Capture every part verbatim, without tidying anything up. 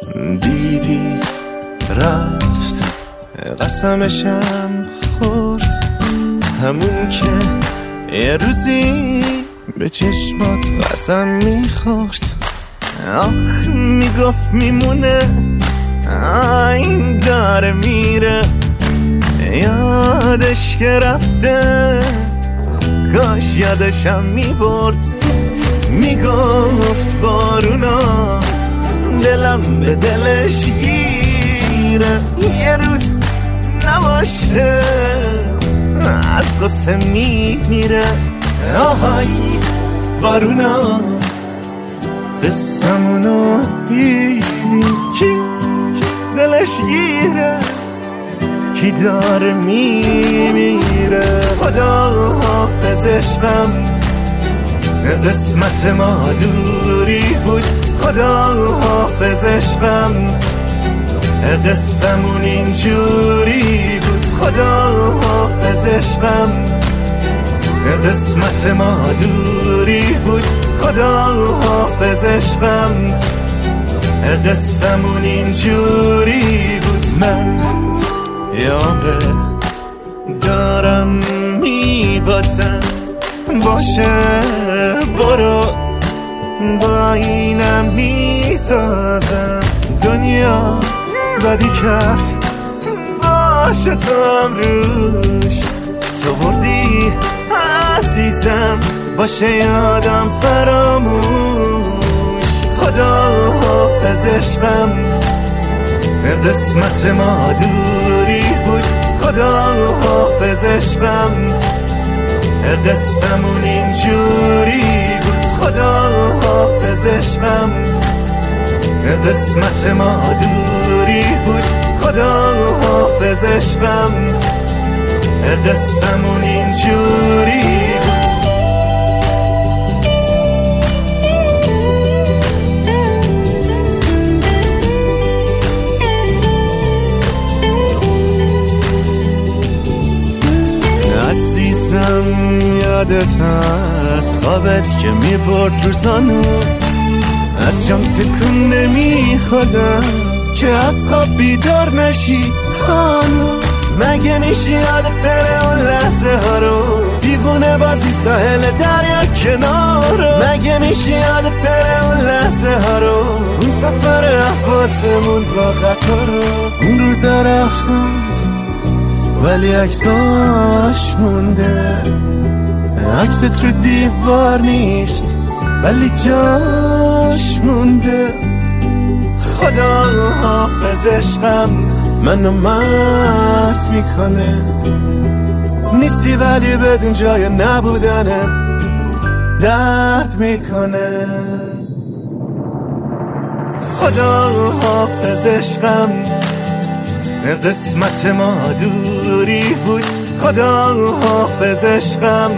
دیدی رفت قسمشم خورد، همون که یه روزی به چشمات قسم میخورد. آخ میگفت میمونه، این داره میره، یادش که رفته کاش یادشم میبرد. میگفت بارونا دلم به دلش گیره، یه روز نباشه از قصه میمیره. آهای بارونا قصمونو دیدی، کی دلش گیره، کی داره میمیره. خدا حافظ عشقم، قسمت ما دوری بود. خدا حافظ عشقم، قصمون اینجوری بود. خدا حافظ عشقم، قسمت ما دوری بود. خدا حافظ عشقم، قصمون اینجوری بود. من یه عمره دارم میبازم، باشه برو با اینم میسازم. دنیا بدی کرد باشه تو هم روش، تو بردی عزیزم باشه یادم فراموش. خدا حافظ عشقم، قسمت ما دوری بود. خدا حافظ عشقم، قصمون اینجوری بود. خدا حافظ عشقم، قسمت ما دوری بود. خدا حافظ عشقم، قصمون اینجوری بود. عزیزم یادت هست خوابت که میبرد روزانو، از جام تکون نمیخوردم که از خواب بیدار نشی خانو. مگه میشه یادت بره اون لحظه ها رو، دیوونه بازی ساحل دریا کنارو. مگه میشه یادت بره اون لحظه ها رو، اون سفر احواسمون با قطارو. اون روزا رفتم ولی عکساش مونده، عکست رو دیوار نیست ولی جاش مونده. خدا حافظ عشقم، منو مرد میکنه، نیستی ولی بدون جای نبودنت درد میکنه. خدا حافظ عشقم، قسمت ما دوری بود. خدا حافظ عشقم،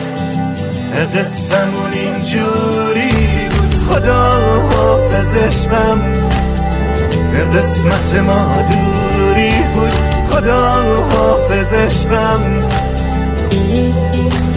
قصمون اینجوری بود. خدا حافظ عشقم، قسمت ما دوری بود. خدا حافظ عشقم.